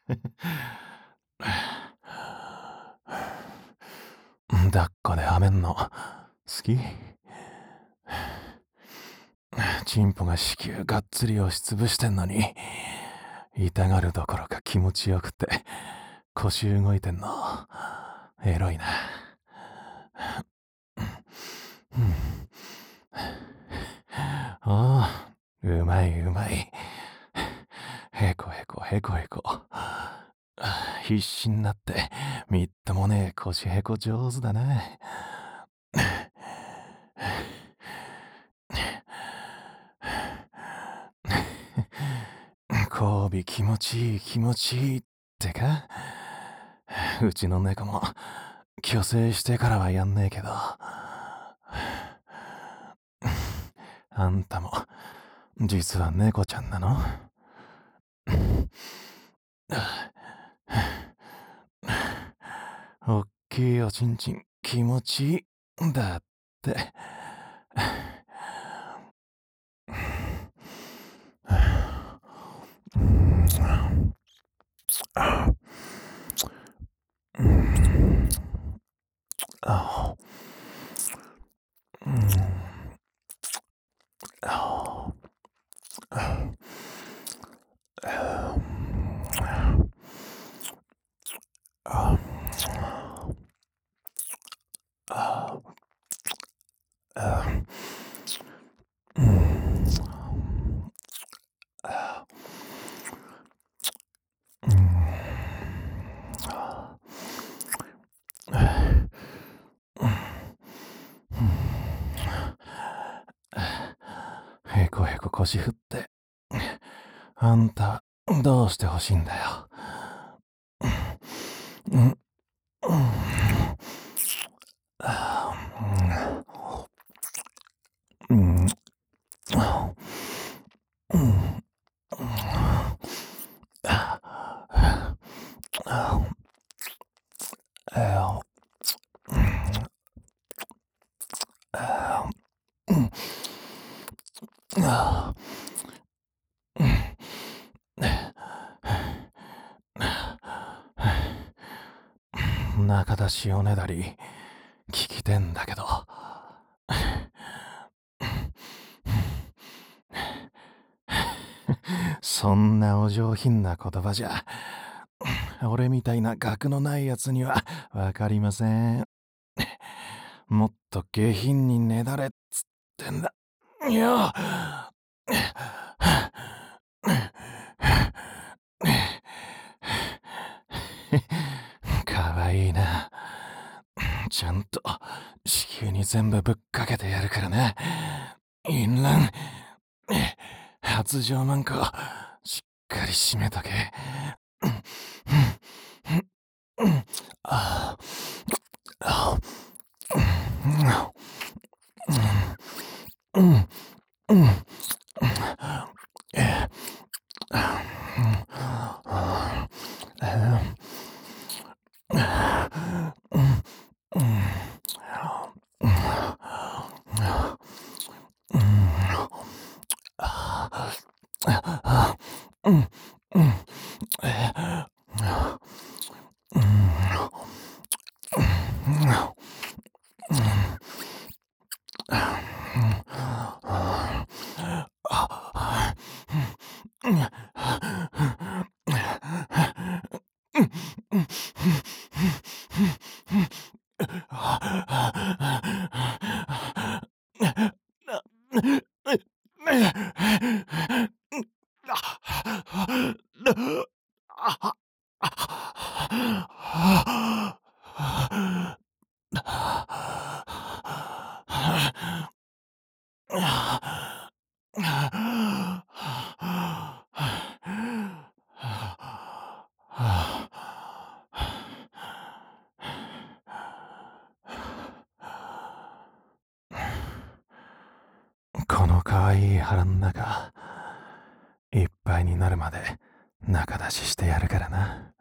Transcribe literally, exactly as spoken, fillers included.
抱っこではめんの好き？チンポが子宮がっつり押しつぶしてんのに、痛がるどころか気持ちよくて腰動いてんのエロいな。ああ、うまいうまい。へこへこへこへこ。必死になってみっともねえ腰へこ上手だな。交尾気持ちいい気持ちいいってか。うちの猫も虚勢してからはやんねえけど。あんたも実は猫ちゃんなの？おっきいおちんちん気持ちいいだって。へこへこ腰振って。あんたどうしてほしいんだよ。うん。うん。中田塩ねだり聞きてんだけど。そんなお上品な言葉じゃ俺みたいな学のないやつにはわかりません。もっと下品にねだれっつってんだよ。かわいいな。ちゃんと子宮に全部ぶっかけてやるからな。淫乱発情マンコしっかり締めとけ。ああうんうんこのかわいい腹ん中いっぱいになるまで仲出ししてやるからな。